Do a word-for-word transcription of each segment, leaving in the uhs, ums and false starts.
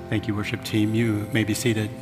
Thank you, worship team. You may be seated.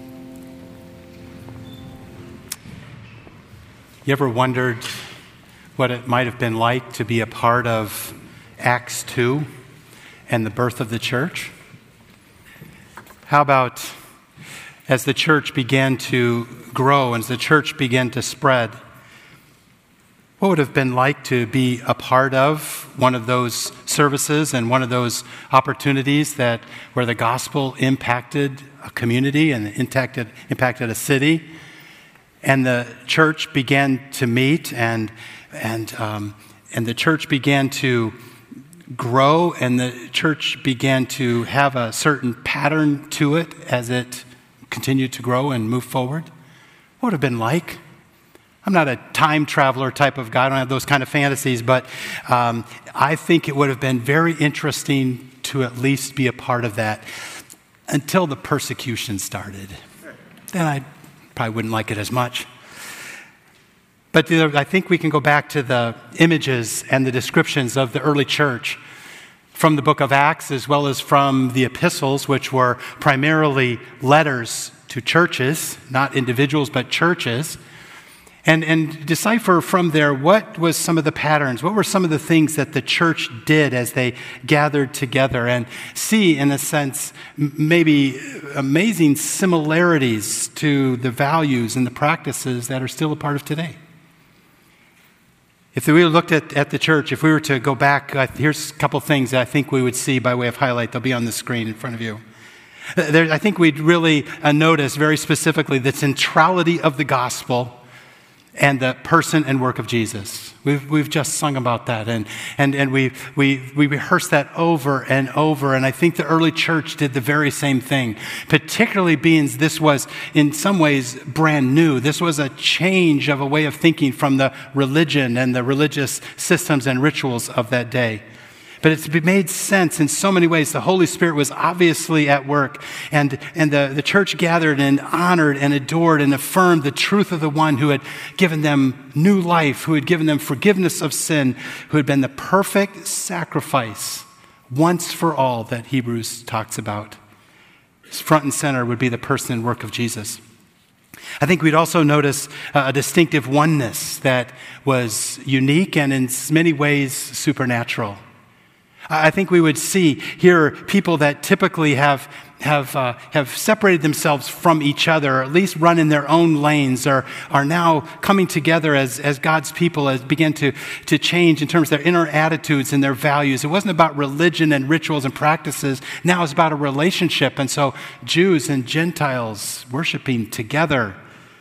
You ever wondered what it might have been like to be a part of Acts two and the birth of the church? How about as the church began to grow, as the church began to spread, what would have been like to be a part of one of those services and one of those opportunities that where the gospel impacted a community and impacted, impacted a city, and the church began to meet and and um, and the church began to grow, and the church began to have a certain pattern to it as it continued to grow and move forward? What would have been like? I'm not a time traveler type of guy. I don't have those kind of fantasies, but um, I think it would have been very interesting to at least be a part of that until the persecution started. Then I probably wouldn't like it as much. But the, I think we can go back to the images and the descriptions of the early church from the book of Acts, as well as from the epistles, which were primarily letters to churches, not individuals, but churches. And, and decipher from there what was some of the patterns, what were some of the things that the church did as they gathered together, and see, in a sense, maybe amazing similarities to the values and the practices that are still a part of today. If we looked at, at the church, if we were to go back, uh, here's a couple things that I think we would see by way of highlight. They'll be on the screen in front of you. There, I think we'd really uh, notice very specifically the centrality of the gospel and the person and work of Jesus. We've we've just sung about that, and and and we we we rehearsed that over and over. And I think the early church did the very same thing, particularly being this was in some ways brand new. This was a change of a way of thinking from the religion and the religious systems and rituals of that day. But it's made sense in so many ways. The Holy Spirit was obviously at work, and, and the, the church gathered and honored and adored and affirmed the truth of the one who had given them new life, who had given them forgiveness of sin, who had been the perfect sacrifice once for all that Hebrews talks about. Front and center would be the person and work of Jesus. I think we'd also notice a distinctive oneness that was unique and in many ways supernatural. I think we would see here people that typically have have uh, have separated themselves from each other, or at least run in their own lanes, or are now coming together as, as God's people, as begin to, to change in terms of their inner attitudes and their values. It wasn't about religion and rituals and practices. Now it's about a relationship. And so Jews and Gentiles worshiping together,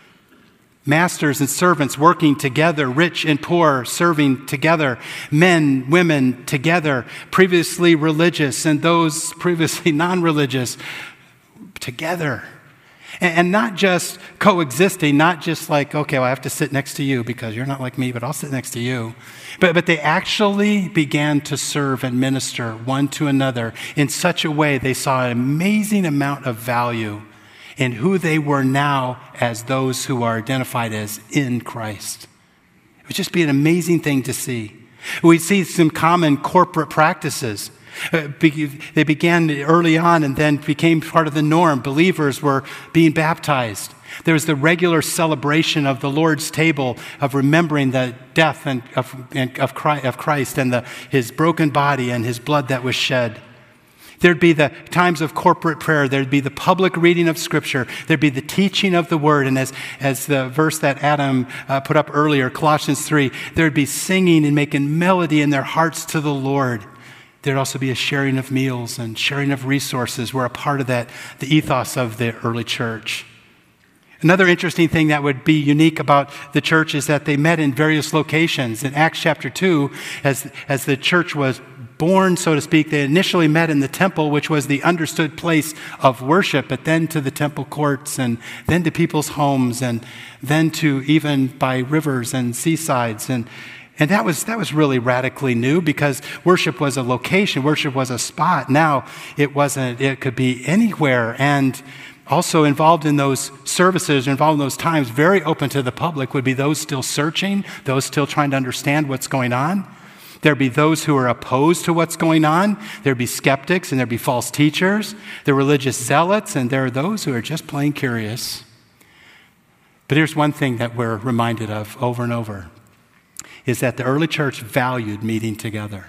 masters and servants working together, rich and poor serving together, men, women together, previously religious and those previously non-religious together. And not just coexisting, not just like, okay, well, I have to sit next to you because you're not like me, but I'll sit next to you. But, but they actually began to serve and minister one to another in such a way they saw an amazing amount of value in who they were now as those who are identified as in Christ. It would just be an amazing thing to see. We see some common corporate practices. Uh, be, they began early on and then became part of the norm. Believers were being baptized. There was the regular celebration of the Lord's table, of remembering the death and of, and of Christ and the, his broken body and his blood that was shed. There'd be the times of corporate prayer. There'd be the public reading of Scripture. There'd be the teaching of the Word. And as, as the verse that Adam uh, put up earlier, Colossians three, there'd be singing and making melody in their hearts to the Lord. There'd also be a sharing of meals and sharing of resources. We're a part of that, the ethos of the early church. Another interesting thing that would be unique about the church is that they met in various locations. In Acts chapter two, as, as the church was born, so to speak, they initially met in the temple, which was the understood place of worship, but then to the temple courts, and then to people's homes, and then to even by rivers and seasides. And and that was that was really radically new, because worship was a location, worship was a spot. Now it wasn't, it could be anywhere. And also involved in those services, involved in those times, very open to the public, would be those still searching, those still trying to understand what's going on. There'd be those who are opposed to what's going on. There'd be skeptics and there'd be false teachers. There are religious zealots, and there are those who are just plain curious. But here's one thing that we're reminded of over and over, is that the early church valued meeting together.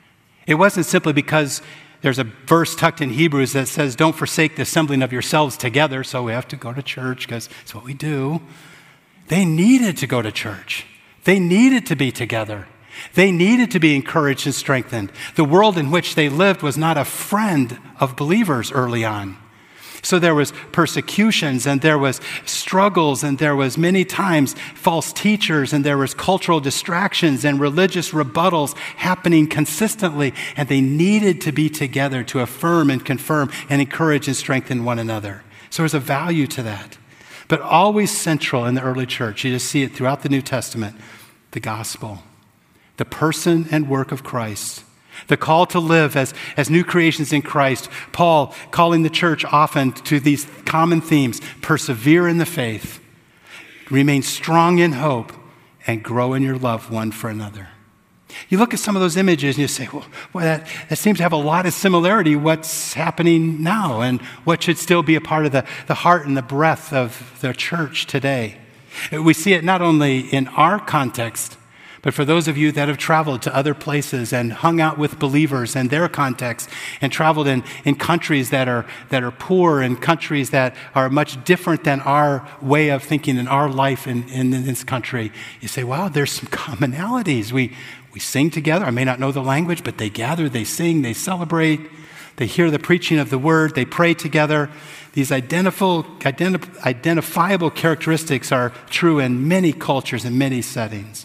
It wasn't simply because there's a verse tucked in Hebrews that says, don't forsake the assembling of yourselves together, so we have to go to church because it's what we do. They needed to go to church. They needed to be together. They needed to be encouraged and strengthened. The world in which they lived was not a friend of believers early on. So there was persecutions, and there was struggles, and there was many times false teachers, and there was cultural distractions and religious rebuttals happening consistently, and they needed to be together to affirm and confirm and encourage and strengthen one another. So there's a value to that. But always central in the early church, you just see it throughout the New Testament, the gospel, the person and work of Christ. The call to live as, as new creations in Christ. Paul calling the church often to these common themes: persevere in the faith, remain strong in hope, and grow in your love one for another. You look at some of those images and you say, well, well that, that seems to have a lot of similarity to what's happening now and what should still be a part of the, the heart and the breath of the church today. We see it not only in our context, but for those of you that have traveled to other places and hung out with believers in their context and traveled in, in countries that are that are poor and countries that are much different than our way of thinking in our life in, in, in this country, you say, wow, there's some commonalities. We, we sing together. I may not know the language, but they gather, they sing, they celebrate, they hear the preaching of the word, they pray together. These identifiable, identif- identifiable characteristics are true in many cultures and many settings.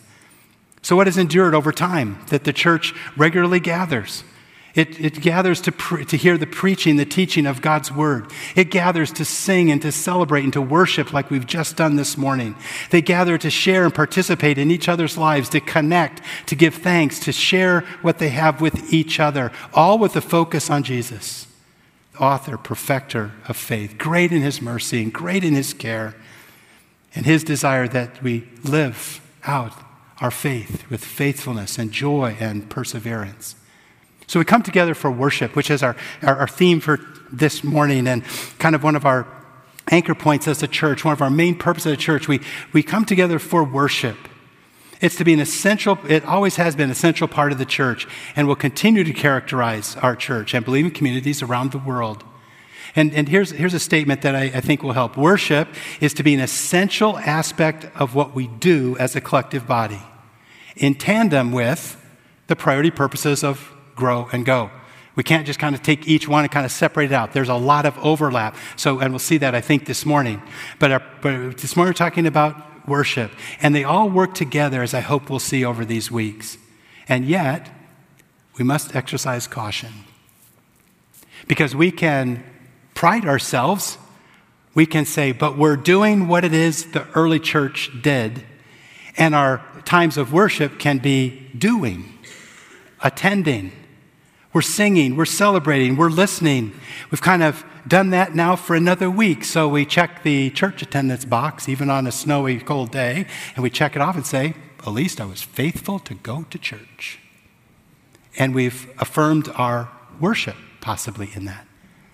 So what has endured over time? That the church regularly gathers. It, it gathers to, pre- to hear the preaching, the teaching of God's word. It gathers to sing and to celebrate and to worship like we've just done this morning. They gather to share and participate in each other's lives, to connect, to give thanks, to share what they have with each other, all with a focus on Jesus, the author, perfecter of faith, great in his mercy and great in his care, and his desire that we live out our faith with faithfulness and joy and perseverance. So we come together for worship, which is our, our, our theme for this morning and kind of one of our anchor points as a church, one of our main purposes as a church. We, we come together for worship. It's to be an essential, it always has been an essential part of the church and will continue to characterize our church and believing communities around the world. And, and here's, here's a statement that I, I think will help. Worship is to be an essential aspect of what we do as a collective body, in tandem with the priority purposes of grow and go. We can't just kind of take each one and kind of separate it out. There's a lot of overlap. So, and we'll see that, I think, this morning. But, our, but this morning we're talking about worship. And they all work together, as I hope we'll see over these weeks. And yet, we must exercise caution. Because we can pride ourselves. We can say, but we're doing what it is the early church did. And our times of worship can be doing, attending. We're singing, we're celebrating, we're listening. We've kind of done that now for another week. So we check the church attendance box, even on a snowy, cold day, and we check it off and say, at least I was faithful to go to church. And we've affirmed our worship, possibly, in that.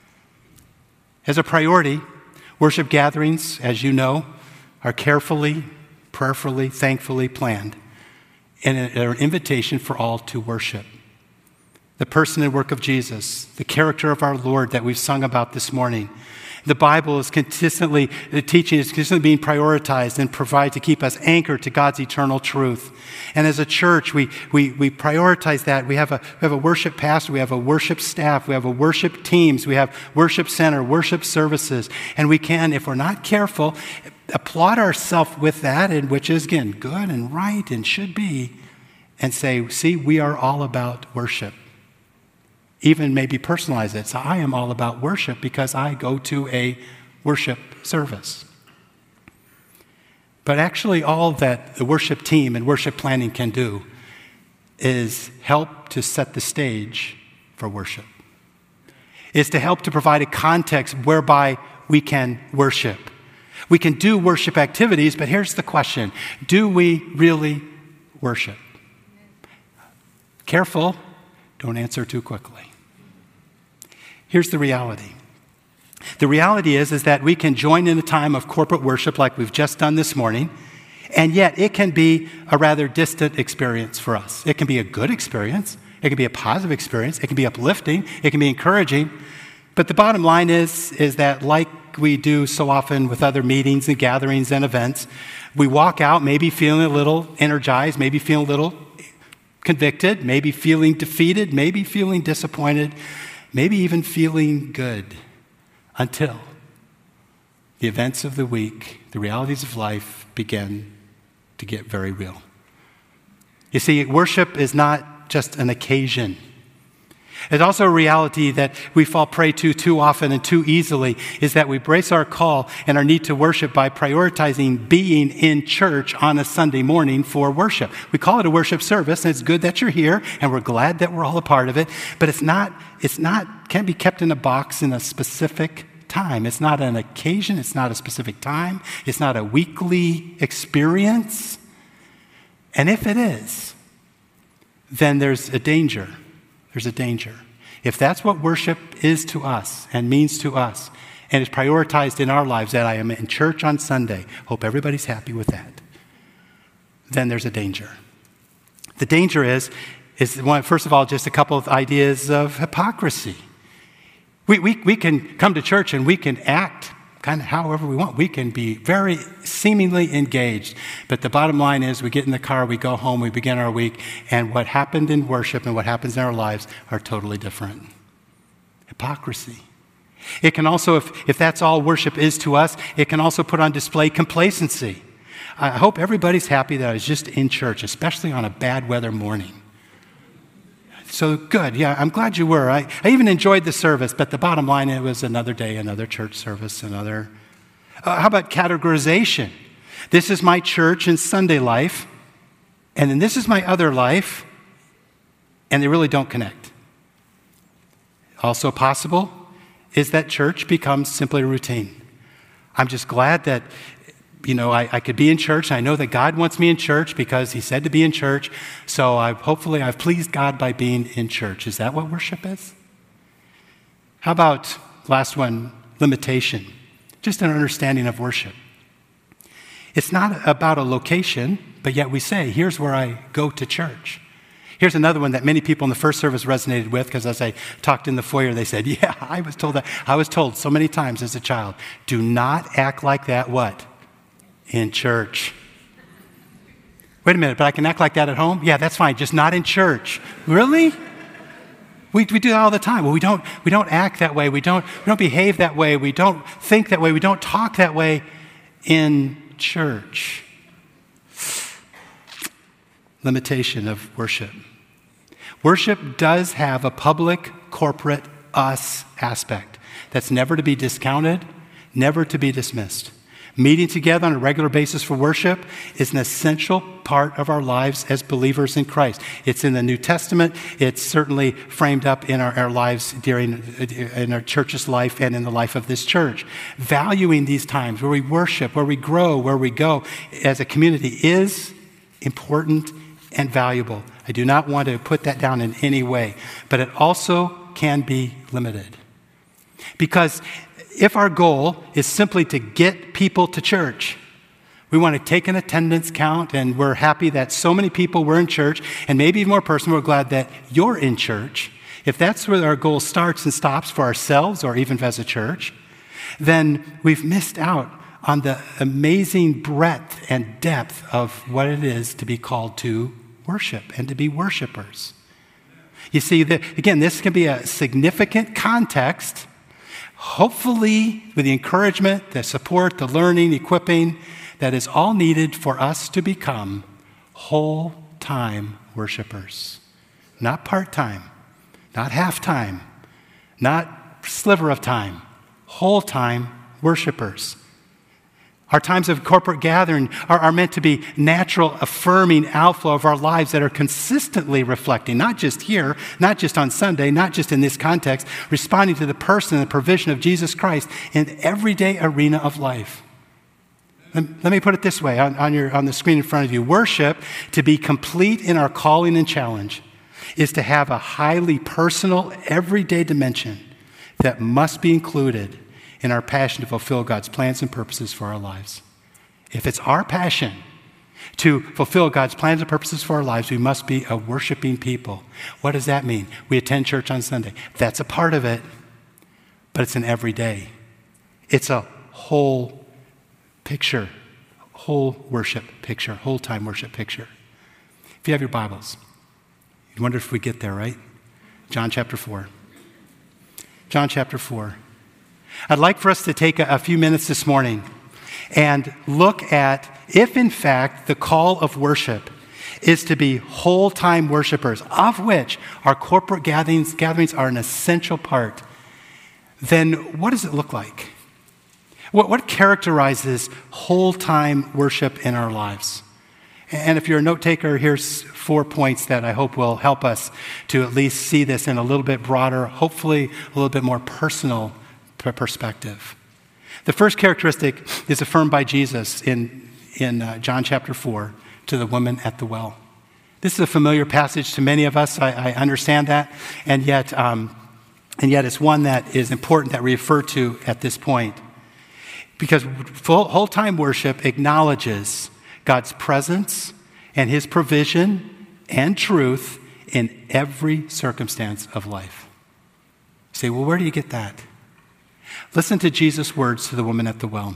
As a priority, worship gatherings, as you know, are carefully, prayerfully, thankfully planned, and are an invitation for all to worship. The person and work of Jesus, the character of our Lord that we've sung about this morning. The Bible is consistently, the teaching is consistently being prioritized and provide to keep us anchored to God's eternal truth. And as a church, we, we, we prioritize that. We have, a, we have a worship pastor, we have a worship staff, we have a worship teams, we have worship center, worship services. And we can, if we're not careful, applaud ourselves with that, and which is, again, good and right and should be, and say, see, we are all about worship. Even maybe personalize it. So I am all about worship because I go to a worship service. But actually all that the worship team and worship planning can do is help to set the stage for worship. Is to help to provide a context whereby we can worship. We can do worship activities, but here's the question. Do we really worship? Careful, don't answer too quickly. Here's the reality. The reality is, is that we can join in a time of corporate worship like we've just done this morning, and yet it can be a rather distant experience for us. It can be a good experience. It can be a positive experience. It can be uplifting. It can be encouraging. But the bottom line is, is that like we do so often with other meetings and gatherings and events, we walk out maybe feeling a little energized, maybe feeling a little convicted, maybe feeling defeated, maybe feeling disappointed, maybe even feeling good, until the events of the week, the realities of life begin to get very real. You see, worship is not just an occasion. It's also a reality that we fall prey to too often and too easily, is that we brace our call and our need to worship by prioritizing being in church on a Sunday morning for worship. We call it a worship service, and it's good that you're here, and we're glad that we're all a part of it, but it's not, it's not, can't be kept in a box in a specific time. It's not an occasion, it's not a specific time, it's not a weekly experience. And if it is, then there's a danger. There's a danger. If that's what worship is to us and means to us and is prioritized in our lives, that I am in church on Sunday, hope everybody's happy with that, then there's a danger. The danger is, is one, first of all, just a couple of ideas of hypocrisy. We, we, we can come to church and we can act kind of however we want. We can be very seemingly engaged. But the bottom line is we get in the car, we go home, we begin our week, and what happened in worship and what happens in our lives are totally different. Hypocrisy. It can also, if, if that's all worship is to us, it can also put on display complacency. I hope everybody's happy that I was just in church, especially on a bad weather morning. So good. Yeah, I'm glad you were. I, I even enjoyed the service, but the bottom line, it was another day, another church service, another. Uh, how about categorization? This is my church and Sunday life, and then this is my other life, and they really don't connect. Also possible is that church becomes simply a routine. I'm just glad that You know, I, I could be in church. I know that God wants me in church because he said to be in church. So I, hopefully I've pleased God by being in church. Is that what worship is? How about, last one, limitation? Just an understanding of worship. It's not about a location, but yet we say, here's where I go to church. Here's another one that many people in the first service resonated with, because as I talked in the foyer, they said, yeah, I was told that. I was told so many times as a child, do not act like that, what? In church. Wait a minute, but I can act like that at home? Yeah, that's fine, just not in church. Really? We, we do that all the time. Well, we don't, we don't act that way. We don't, we don't behave that way. We don't think that way. We don't talk that way in church. Limitation of worship. Worship does have a public, corporate, us aspect that's never to be discounted, never to be dismissed. Meeting together on a regular basis for worship is an essential part of our lives as believers in Christ. It's in the New Testament. It's certainly framed up in our, our lives during in our church's life and in the life of this church. Valuing these times where we worship, where we grow, where we go as a community is important and valuable. I do not want to put that down in any way, but it also can be limited. Because if our goal is simply to get people to church, we want to take an attendance count, and we're happy that so many people were in church, and maybe even more personal, we're glad that you're in church. If that's where our goal starts and stops for ourselves or even as a church, then we've missed out on the amazing breadth and depth of what it is to be called to worship and to be worshipers. You see, the, again, this can be a significant context. Hopefully, with the encouragement, the support, the learning, equipping, that is all needed for us to become whole-time worshipers. Not part-time, not half-time, not sliver of time, whole-time worshipers. Our times of corporate gathering are, are meant to be natural, affirming outflow of our lives that are consistently reflecting, not just here, not just on Sunday, not just in this context, responding to the person and the provision of Jesus Christ in the everyday arena of life. Let, let me put it this way on, on, your, on the screen in front of you. Worship, to be complete in our calling and challenge, is to have a highly personal, everyday dimension that must be included in our passion to fulfill God's plans and purposes for our lives. If it's our passion to fulfill God's plans and purposes for our lives, we must be a worshiping people. What does that mean? We attend church on Sunday. That's a part of it, but it's an everyday. It's a whole picture, whole worship picture, whole time worship picture. If you have your Bibles, you wonder if we get there, right? John chapter four. John chapter four. I'd like for us to take a, a few minutes this morning and look at if, in fact, the call of worship is to be whole-time worshipers, of which our corporate gatherings, gatherings are an essential part, then what does it look like? What, what characterizes whole-time worship in our lives? And if you're a note taker, here's four points that I hope will help us to at least see this in a little bit broader, hopefully a little bit more personal perspective. The first characteristic is affirmed by Jesus in, in uh, John chapter four to the woman at the well. This is a familiar passage to many of us. I, I understand that. And yet, um, and yet it's one that is important that we refer to at this point. Because full, whole-time worship acknowledges God's presence and his provision and truth in every circumstance of life. You say, well, where do you get that? Listen to Jesus' words to the woman at the well.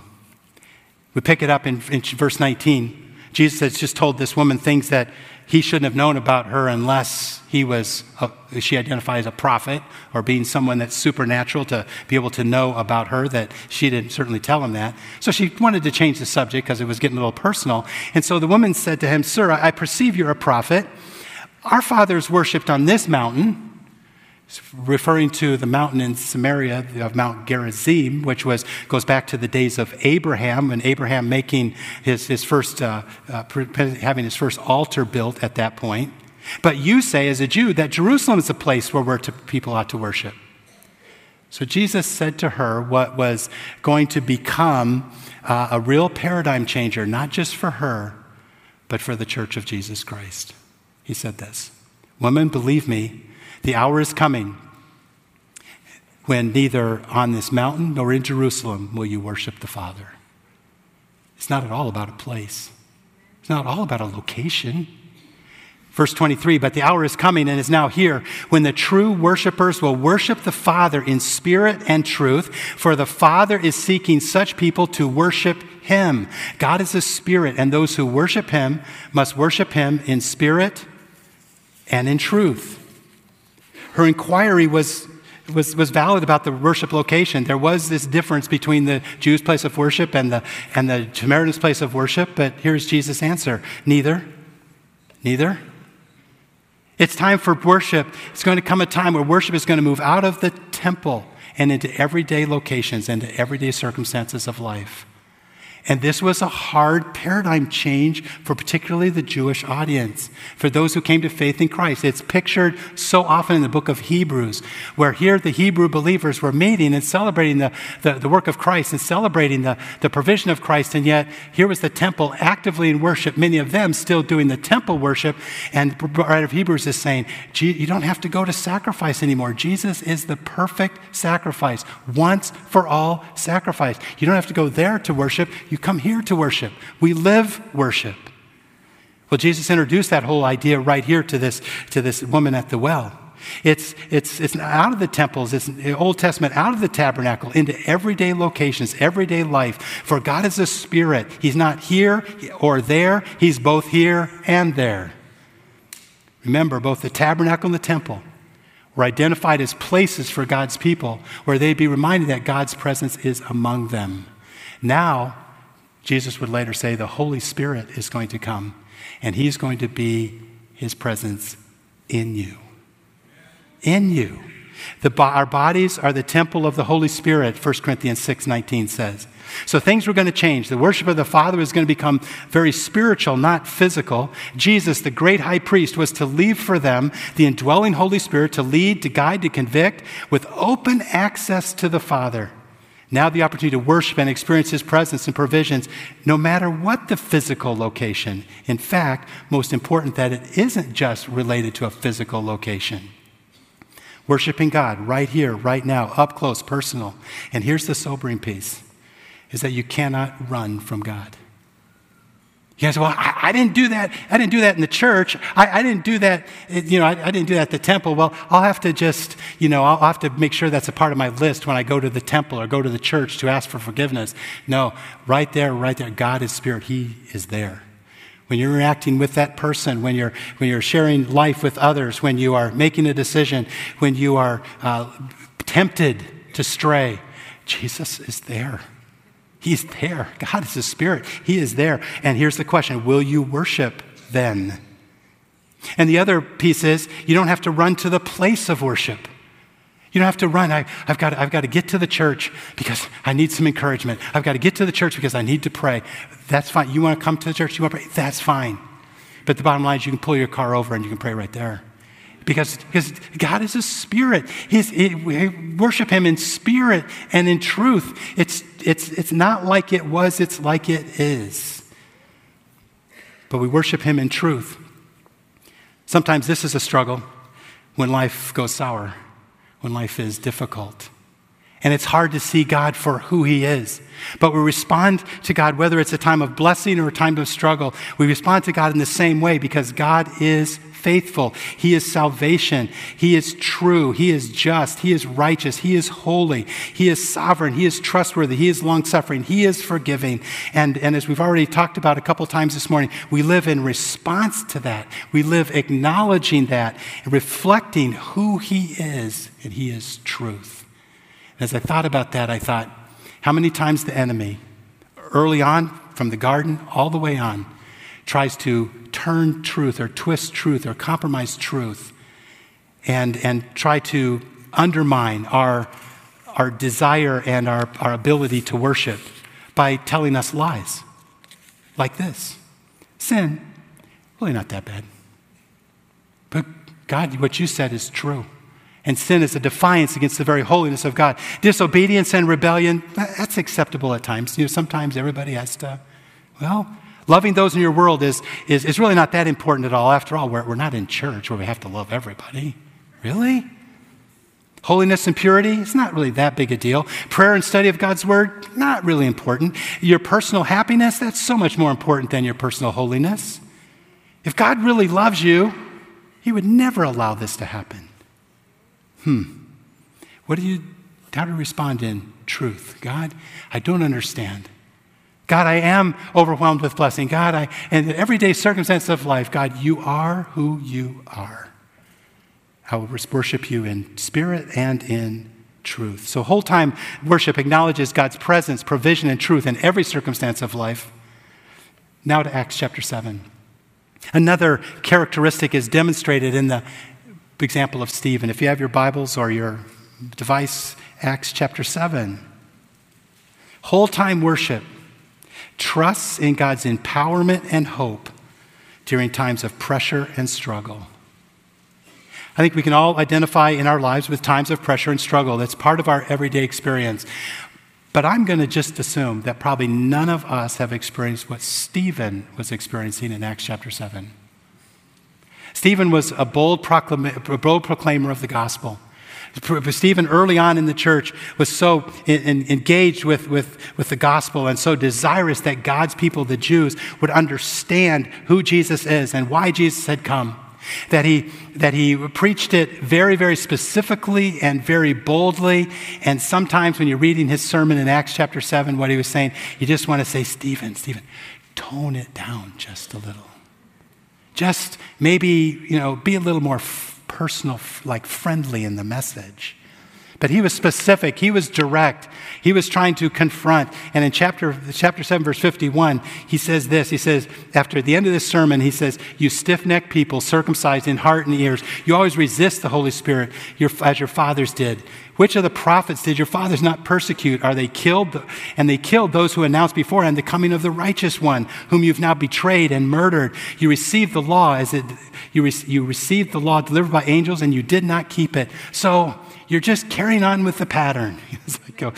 We pick it up in, in verse nineteen. Jesus has just told this woman things that he shouldn't have known about her unless he was, a, she identified as a prophet or being someone that's supernatural to be able to know about her, that she didn't certainly tell him that. So she wanted to change the subject because it was getting a little personal. And so the woman said to him, "Sir, I perceive you're a prophet. Our fathers worshipped on this mountain," referring to the mountain in Samaria of Mount Gerizim, which was goes back to the days of Abraham, and Abraham making his, his first, uh, uh, having his first altar built at that point. "But you say, as a Jew, that Jerusalem is a place where we're to, people ought to worship." So Jesus said to her what was going to become uh, a real paradigm changer, not just for her, but for the church of Jesus Christ. He said this, "Woman, believe me, the hour is coming when neither on this mountain nor in Jerusalem will you worship the Father." It's not at all about a place. It's not all about a location. Verse twenty-three, "But the hour is coming and is now here when the true worshipers will worship the Father in spirit and truth, for the Father is seeking such people to worship him. God is a spirit, and those who worship him must worship him in spirit and in truth." Her inquiry was, was, was valid about the worship location. There was this difference between the Jews' place of worship and the, and the Samaritan's place of worship, but here's Jesus' answer. Neither. Neither. It's time for worship. It's going to come a time where worship is going to move out of the temple and into everyday locations, into everyday circumstances of life. And this was a hard paradigm change for particularly the Jewish audience, for those who came to faith in Christ. It's pictured so often in the book of Hebrews, where here the Hebrew believers were meeting and celebrating the, the, the work of Christ and celebrating the, the provision of Christ. And yet here was the temple actively in worship, many of them still doing the temple worship. And the writer of Hebrews is saying, you don't have to go to sacrifice anymore. Jesus is the perfect sacrifice, once for all sacrifice. You don't have to go there to worship. You come here to worship. We live worship. Well, Jesus introduced that whole idea right here to this, to this woman at the well. It's, it's, it's out of the temples, it's the Old Testament, out of the tabernacle, into everyday locations, everyday life. For God is a spirit. He's not here or there. He's both here and there. Remember, both the tabernacle and the temple were identified as places for God's people where they'd be reminded that God's presence is among them. Now, Jesus would later say the Holy Spirit is going to come, and he's going to be his presence in you. In you. The, our bodies are the temple of the Holy Spirit, First Corinthians six nineteen says. So things were going to change. The worship of the Father was going to become very spiritual, not physical. Jesus, the great high priest, was to leave for them the indwelling Holy Spirit to lead, to guide, to convict, with open access to the Father. Now the opportunity to worship and experience his presence and provisions, no matter what the physical location. In fact, most important that it isn't just related to a physical location. Worshiping God right here, right now, up close, personal. And here's the sobering piece, is that you cannot run from God. You guys, well, I, I didn't do that. I didn't do that in the church. I, I didn't do that, you know, I, I didn't do that at the temple. Well, I'll have to just, you know, I'll have to make sure that's a part of my list when I go to the temple or go to the church to ask for forgiveness. No, right there, right there, God is spirit. He is there. When you're interacting with that person, when you're when you're sharing life with others, when you are making a decision, when you are uh, tempted to stray, Jesus is there. He's there. God is a spirit. He is there. And here's the question, will you worship then? And the other piece is, you don't have to run to the place of worship. You don't have to run. I, I've got, I've got to get to the church because I need some encouragement. I've got to get to the church because I need to pray. That's fine. You want to come to the church? You want to pray? That's fine. But the bottom line is you can pull your car over and you can pray right there. Because, because God is a spirit. He's, he, we worship him in spirit and in truth. It's, it's, it's not like it was, it's like it is. But we worship him in truth. Sometimes this is a struggle when life goes sour, when life is difficult. And it's hard to see God for who he is. But we respond to God, whether it's a time of blessing or a time of struggle, we respond to God in the same way because God is faithful. He is salvation. He is true. He is just. He is righteous. He is holy. He is sovereign. He is trustworthy. He is long-suffering. He is forgiving. And, and as we've already talked about a couple times this morning, we live in response to that. We live acknowledging that and reflecting who he is, and he is truth. As I thought about that, I thought, how many times the enemy, early on, from the garden all the way on, tries to turn truth or twist truth or compromise truth and, and try to undermine our, our desire and our, our ability to worship by telling us lies like this. Sin, really not that bad. But God, what you said is true. And sin is a defiance against the very holiness of God. Disobedience and rebellion, that's acceptable at times. You know, sometimes everybody has to, well, loving those in your world is, is, is really not that important at all. After all, we're, we're not in church where we have to love everybody. Really? Holiness and purity, it's not really that big a deal. Prayer and study of God's word, not really important. Your personal happiness, that's so much more important than your personal holiness. If God really loves you, he would never allow this to happen. Hmm. What do you, how do you respond in truth? God, I don't understand. God, I am overwhelmed with blessing. God, I, in the everyday circumstances of life, God, you are who you are. I will worship you in spirit and in truth. So whole time worship acknowledges God's presence, provision, and truth in every circumstance of life. Now to Acts chapter seven. Another characteristic is demonstrated in the example of Stephen. If you have your Bibles or your device, Acts chapter seven. Whole time worship trusts in God's empowerment and hope during times of pressure and struggle. I think we can all identify in our lives with times of pressure and struggle. That's part of our everyday experience. But I'm going to just assume that probably none of us have experienced what Stephen was experiencing in Acts chapter seven. Stephen was a bold, proclama- a bold proclaimer of the gospel. Stephen, early on in the church, was so in, in, engaged with, with, with the gospel and so desirous that God's people, the Jews, would understand who Jesus is and why Jesus had come. That he, that he preached it very, very specifically and very boldly. And sometimes when you're reading his sermon in Acts chapter seven, what he was saying, you just want to say, Stephen, Stephen, tone it down just a little. Just maybe, you know, be a little more f- personal, f- like friendly in the message. But he was specific. He was direct. He was trying to confront. And in chapter, chapter seven, verse fifty-one, he says this. He says, after the end of this sermon, he says, you stiff-necked people, circumcised in heart and ears, you always resist the Holy Spirit your, as your fathers did. Which of the prophets did your fathers not persecute? Are they killed? And they killed those who announced beforehand the coming of the righteous one, whom you've now betrayed and murdered. You received the law as it, you, re, you received the law delivered by angels, and you did not keep it. So you're just carrying on with the pattern. It's like, oh,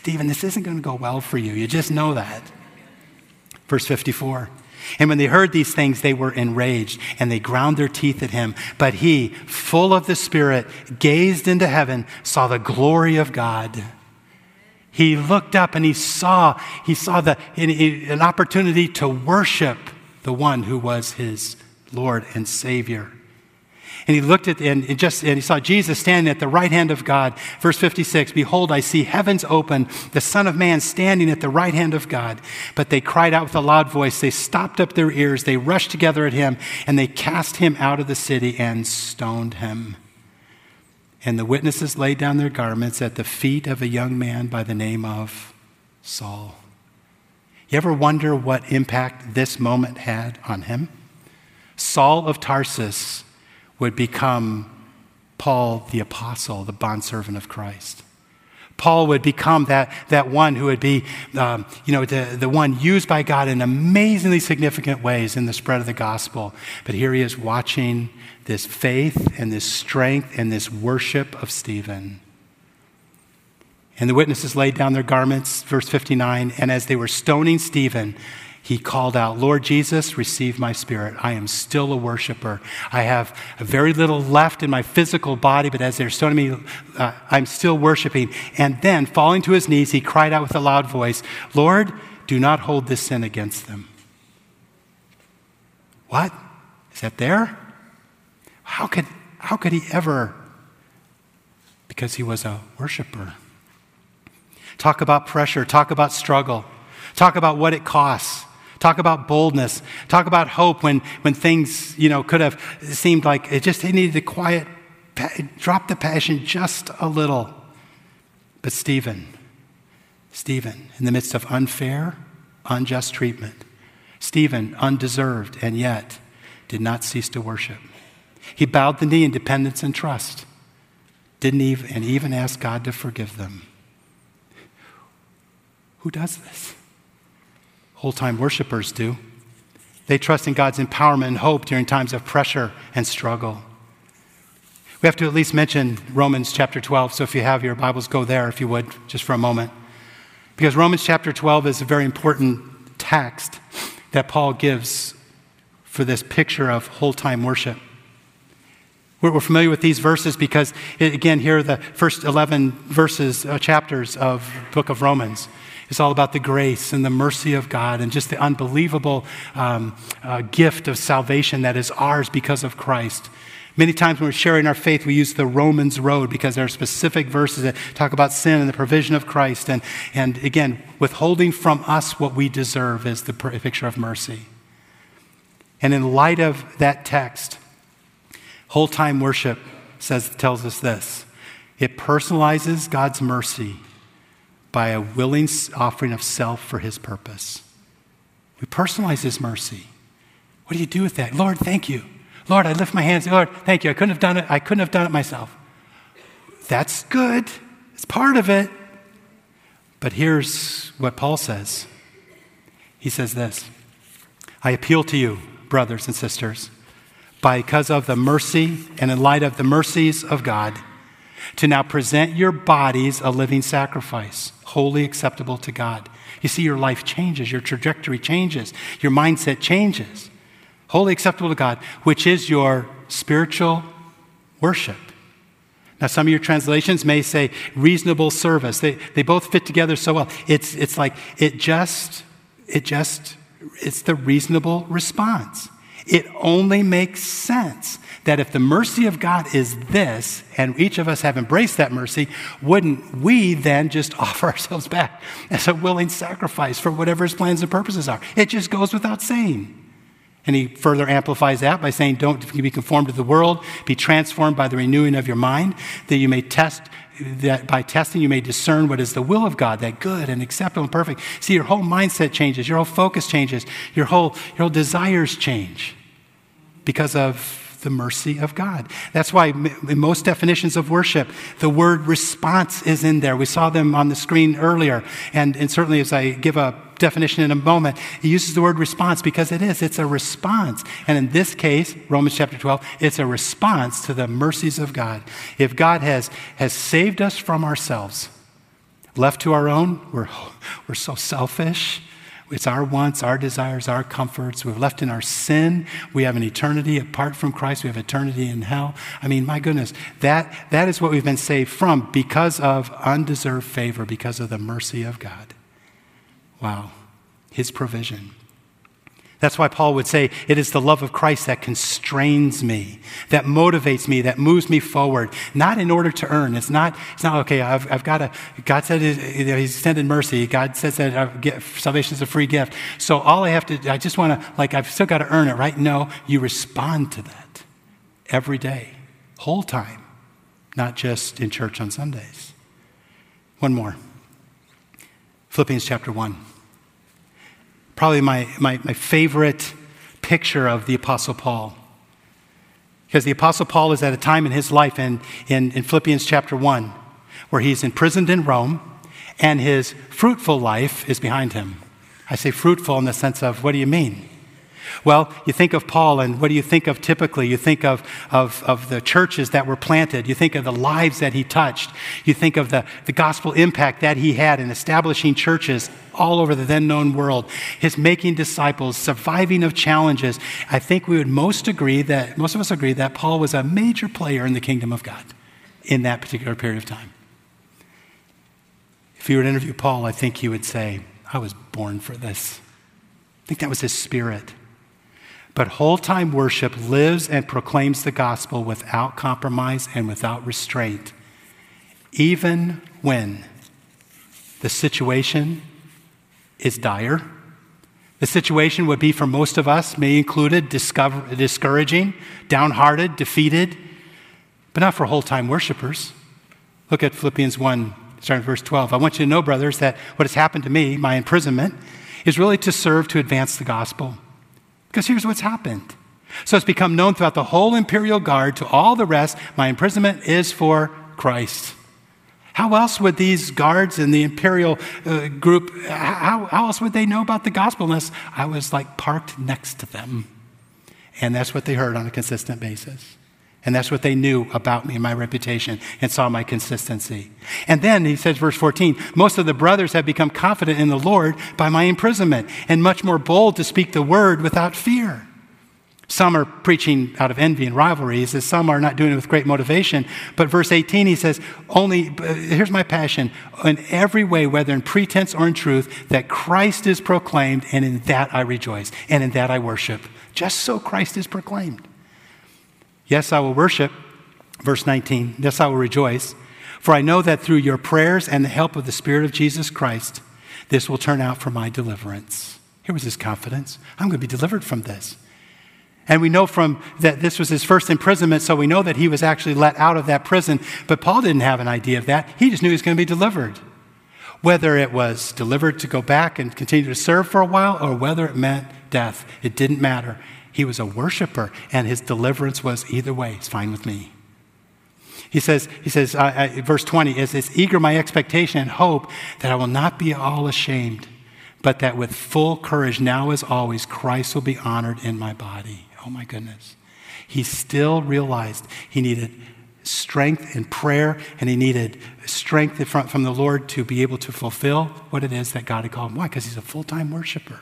Stephen, this isn't going to go well for you. You just know that. Verse fifty-four. And when they heard these things, they were enraged, and they ground their teeth at him. But he, full of the Spirit, gazed into heaven, saw the glory of God. He looked up and he saw, he saw the, an opportunity to worship the one who was his Lord and Savior. And he looked at, and it just, and he saw Jesus standing at the right hand of God. Verse fifty-six, behold, I see heavens open, the Son of Man standing at the right hand of God. But they cried out with a loud voice. They stopped up their ears. They rushed together at him, and they cast him out of the city and stoned him. And the witnesses laid down their garments at the feet of a young man by the name of Saul. You ever wonder what impact this moment had on him? Saul of Tarsus would become Paul the apostle, the bondservant of Christ. Paul would become that, that one who would be, um, you know, the, the one used by God in amazingly significant ways in the spread of the gospel. But here he is watching this faith and this strength and this worship of Stephen. And the witnesses laid down their garments, verse fifty-nine, and as they were stoning Stephen, he called out, Lord Jesus, receive my spirit. I am still a worshiper. I have very little left in my physical body, but as they're stoning me, uh, I'm still worshiping. And then, falling to his knees, he cried out with a loud voice, Lord, do not hold this sin against them. What? Is that there? How could, how could he ever? Because he was a worshiper. Talk about pressure. Talk about struggle. Talk about what it costs. Talk about boldness. Talk about hope when, when things, you know, could have seemed like it just needed to quiet, drop the passion just a little. But Stephen, Stephen, in the midst of unfair, unjust treatment, Stephen, undeserved, and yet did not cease to worship. He bowed the knee in dependence and trust. Didn't even, and even asked God to forgive them. Who does this? Whole-time worshipers do. They trust in God's empowerment and hope during times of pressure and struggle. We have to at least mention Romans chapter twelve. So if you have your Bibles, go there if you would, just for a moment. Because Romans chapter twelve is a very important text that Paul gives for this picture of whole-time worship. We're familiar with these verses because, again, here are the first eleven verses, uh, chapters of the book of Romans. It's all about the grace and the mercy of God and just the unbelievable um, uh, gift of salvation that is ours because of Christ. Many times when we're sharing our faith, we use the Romans road because there are specific verses that talk about sin and the provision of Christ. And, and again, withholding from us what we deserve is the picture of mercy. And in light of that text, whole-time worship says, tells us this. It personalizes God's mercy by a willing offering of self for his purpose. We personalize his mercy. What do you do with that? Lord, thank you. Lord, I lift my hands. Lord, thank you. I couldn't have done it. I couldn't have done it myself. That's good. It's part of it. But here's what Paul says. He says this, I appeal to you, brothers and sisters, because of the mercy and in light of the mercies of God, to now present your bodies a living sacrifice, wholly acceptable to God. You see, your life changes, your trajectory changes, your mindset changes. Wholly acceptable to God, which is your spiritual worship. Now, some of your translations may say reasonable service. They they both fit together so well. It's it's like it just it just it's the reasonable response. It only makes sense that if the mercy of God is this, and each of us have embraced that mercy, wouldn't we then just offer ourselves back as a willing sacrifice for whatever his plans and purposes are? It just goes without saying. And he further amplifies that by saying, don't be conformed to the world, be transformed by the renewing of your mind, that you may test, that by testing you may discern what is the will of God, that good and acceptable and perfect. See, your whole mindset changes, your whole focus changes, your whole, your whole desires change because of the mercy of God. That's why in most definitions of worship, the word response is in there. We saw them on the screen earlier. And, and certainly as I give a definition in a moment, he uses the word response because it is. It's a response. And in this case, Romans chapter twelve, it's a response to the mercies of God. If God has, has saved us from ourselves, Left to our own, we're, we're so selfish. It's our wants, our desires, our comforts. We're left in our sin. We have an eternity apart from Christ. We have eternity in hell. I mean, my goodness, that, that is what we've been saved from because of undeserved favor, because of the mercy of God. Wow, his provision. That's why Paul would say, it is the love of Christ that constrains me, that motivates me, that moves me forward, not in order to earn. It's not, it's not okay, I've, I've got to, God said he's extended mercy. God says that salvation is a free gift. So all I have to, I just want to, like, I've still got to earn it, right? No, you respond to that every day, whole time, not just in church on Sundays. One more. Philippians chapter one. Probably my, my, my favorite picture of the Apostle Paul. Because the Apostle Paul is at a time in his life in, in, in Philippians chapter one where he's imprisoned in Rome and his fruitful life is behind him. I say fruitful in the sense of, what do you mean? Well, you think of Paul, and what do you think of typically? You think of, of, of the churches that were planted. You think of the lives that he touched. You think of the, the gospel impact that he had in establishing churches all over the then known world. His making disciples, surviving of challenges. I think we would most agree that, most of us agree that Paul was a major player in the kingdom of God in that particular period of time. If you were to interview Paul, I think he would say, I was born for this. I think that was his spirit. But whole-time worship lives and proclaims the gospel without compromise and without restraint, even when the situation is dire. The situation would be, for most of us, me included, discover, discouraging, downhearted, defeated, but not for whole-time worshipers. Look at Philippians one, starting verse twelve. I want you to know, brothers, that what has happened to me, my imprisonment, is really to serve to advance the gospel. Because here's what's happened. So it's become known throughout the whole imperial guard to all the rest, my imprisonment is for Christ. How else would these guards in the imperial uh, group, how, how else would they know about the gospel unless I was like parked next to them? And that's what they heard on a consistent basis. And that's what they knew about me and my reputation and saw my consistency. And then he says, verse fourteen, most of the brothers have become confident in the Lord by my imprisonment and much more bold to speak the word without fear. Some are preaching out of envy and rivalries, as some are not doing it with great motivation. But verse eighteen, he says, only, here's my passion, in every way, whether in pretense or in truth, that Christ is proclaimed, and in that I rejoice, and in that I worship. Just so Christ is proclaimed. Yes, I will worship, verse nineteen, yes, I will rejoice, for I know that through your prayers and the help of the Spirit of Jesus Christ, this will turn out for my deliverance. Here was his confidence. I'm going to be delivered from this. And we know from that this was his first imprisonment, so we know that he was actually let out of that prison. But Paul didn't have an idea of that. He just knew he was going to be delivered. Whether it was delivered to go back and continue to serve for a while, or whether it meant death, it didn't matter. He was a worshiper, and his deliverance was either way. It's fine with me. He says, he says, uh, uh, verse twenty, is it's eager my expectation and hope that I will not be all ashamed, but that with full courage, now as always, Christ will be honored in my body. Oh my goodness. He still realized he needed strength in prayer, and he needed strength from, from the Lord to be able to fulfill what it is that God had called him. Why? Because he's a full-time worshiper.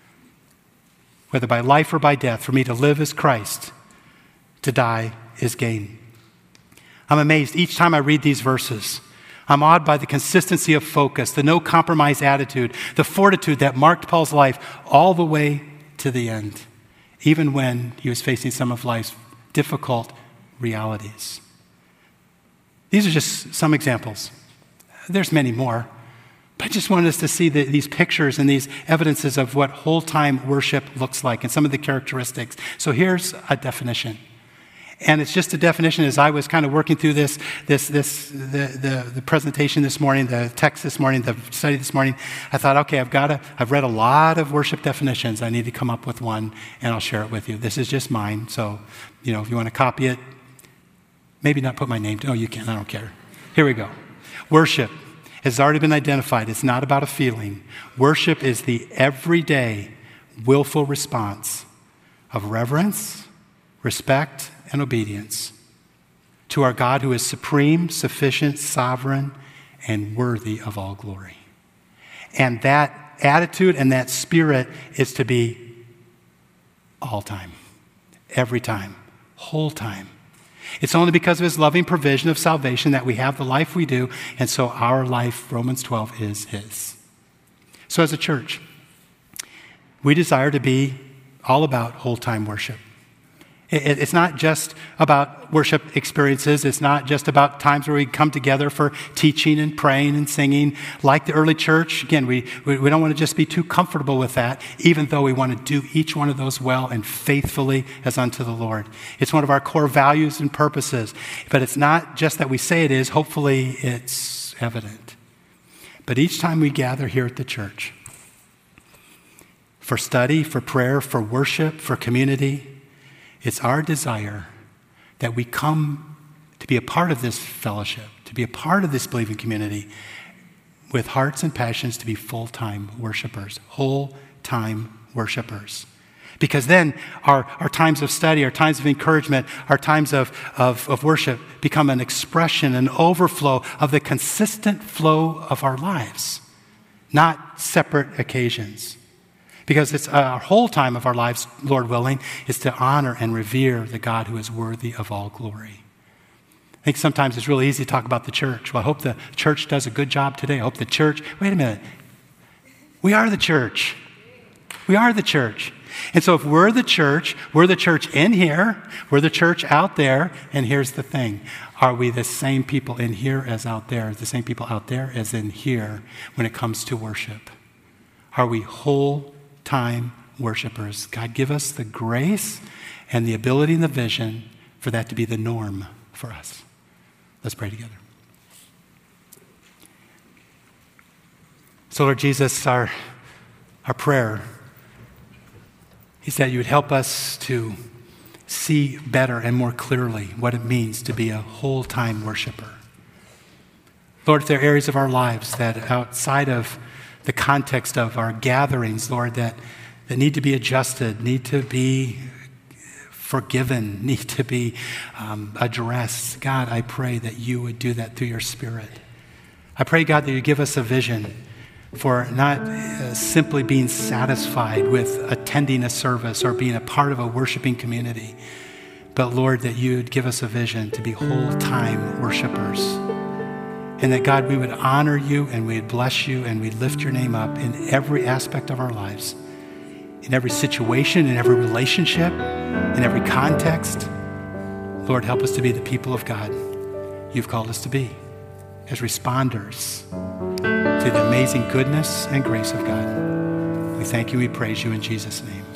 Whether by life or by death, for me to live is Christ, to die is gain. I'm amazed each time I read these verses. I'm awed by the consistency of focus, the no compromise attitude, the fortitude that marked Paul's life all the way to the end, even when he was facing some of life's difficult realities. These are just some examples. There's many more. But I just wanted us to see the, these pictures and these evidences of what whole-time worship looks like and some of the characteristics. So here's a definition. And it's just a definition as I was kind of working through this, this, this, the, the, the presentation this morning, the text this morning, the study this morning. I thought, okay, I've got to, I've read a lot of worship definitions. I need to come up with one, and I'll share it with you. This is just mine. So, you know, if you want to copy it, maybe not put my name. Oh, you can. I don't care. Here we go. Worship has already been identified. It's not about a feeling. Worship is the everyday, willful response of reverence, respect, and obedience to our God who is supreme, sufficient, sovereign, and worthy of all glory. And that attitude and that spirit is to be all time, every time, whole time. It's only because of his loving provision of salvation that we have the life we do, and so our life, Romans twelve, is his. So as a church, we desire to be all about whole-time worship. It's not just about worship experiences. It's not just about times where we come together for teaching and praying and singing. Like the early church, again, we, we, we don't want to just be too comfortable with that, even though we want to do each one of those well and faithfully as unto the Lord. It's one of our core values and purposes. But it's not just that we say it is. Hopefully, it's evident. But each time we gather here at the church, for study, for prayer, for worship, for community, it's our desire that we come to be a part of this fellowship, to be a part of this believing community with hearts and passions to be full-time worshipers, whole-time worshipers. Because then our, our times of study, our times of encouragement, our times of, of, of worship become an expression, an overflow of the consistent flow of our lives, not separate occasions. Because it's our whole time of our lives, Lord willing, is to honor and revere the God who is worthy of all glory. I think sometimes it's really easy to talk about the church. Well, I hope the church does a good job today. I hope the church, wait a minute. We are the church. We are the church. And so if we're the church, we're the church in here, we're the church out there, and here's the thing. Are we the same people in here as out there, the same people out there as in here when it comes to worship? Are we whole time worshipers? God, give us the grace and the ability and the vision for that to be the norm for us. Let's pray together. So, Lord Jesus, our, our prayer is that you would help us to see better and more clearly what it means to be a whole-time worshiper. Lord, if there are areas of our lives that outside of the context of our gatherings, Lord, that, that need to be adjusted, need to be forgiven, need to be um, addressed. God, I pray that you would do that through your Spirit. I pray, God, that you give us a vision for not uh, simply being satisfied with attending a service or being a part of a worshiping community, but Lord, that you would give us a vision to be whole-time worshipers. And that, God, we would honor you and we'd bless you and we'd lift your name up in every aspect of our lives, in every situation, in every relationship, in every context. Lord, help us to be the people of God you've called us to be as responders to the amazing goodness and grace of God. We thank you, we praise you in Jesus' name.